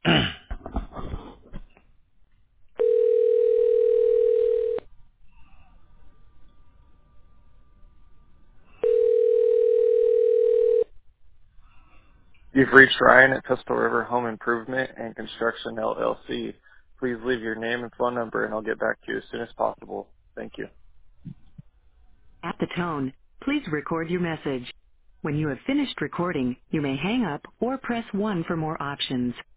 You've reached Ryan at Pistol River Home Improvement and Construction LLC. Please leave your name and phone number and I'll get back to you as soon as possible. Thank you. At the tone, please record your message. When you have finished recording, you may hang up or press 1 for more options.